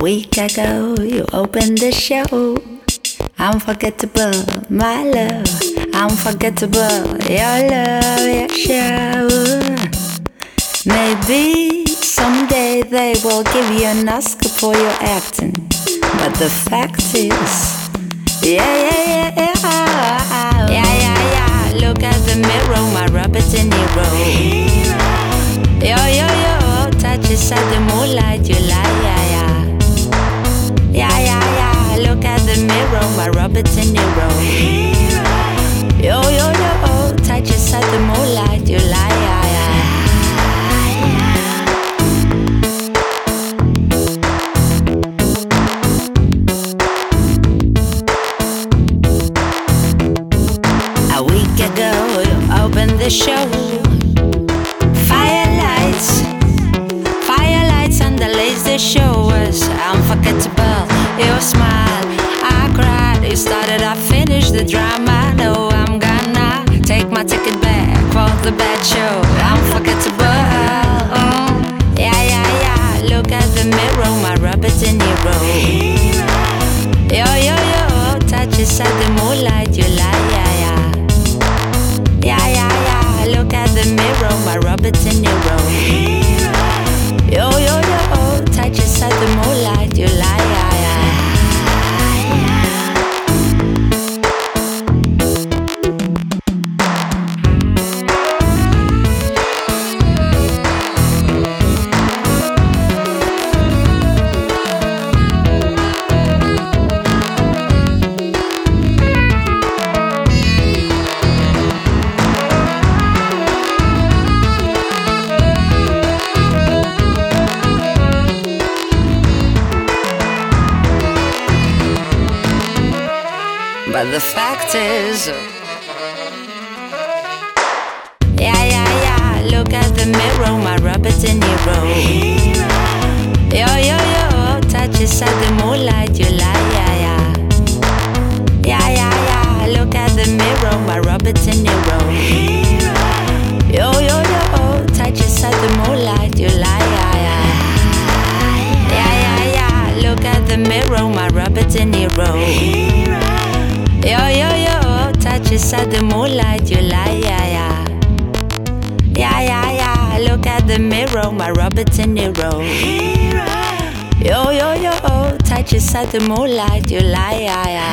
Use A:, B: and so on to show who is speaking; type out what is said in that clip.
A: week ago, you opened the show. Unforgettable, my love. Unforgettable, your love, your show. Maybe someday they will give you an Oscar for your acting. But the fact is, yeah. Look at the mirror, my Robert De Niro. Yo, touches at the moonlight, you lie, yeah. Look at the mirror, my Robert De Niro. Yo, touches at the moonlight, you lie, yeah. A week ago, you opened the show. Firelights underlays the show was unforgettable. Your smile, I cried. You started, I finished the drama. No, I'm gonna take my ticket back for the bad show. Unforgettable. Yeah. Look at the mirror, my Robert De Niro. Yo, touches at the moonlight, you lie, yeah. Look at the mirror, my Robert De Niro. Yo, touches at the moonlight, you lie, yeah. But the fact is, yeah. Look at the mirror, my Robert De Niro. Yo, touches at the moonlight, you lie, yeah. Look at the mirror, my Robert De Niro. Yo, touches at the moonlight, you lie, yeah. Look at the mirror, my Robert De Niro. Yo, touches at the moonlight, you lie, yeah. Look at the mirror, my Robert De Niro. Yo, touches at the moonlight, you lie, yeah.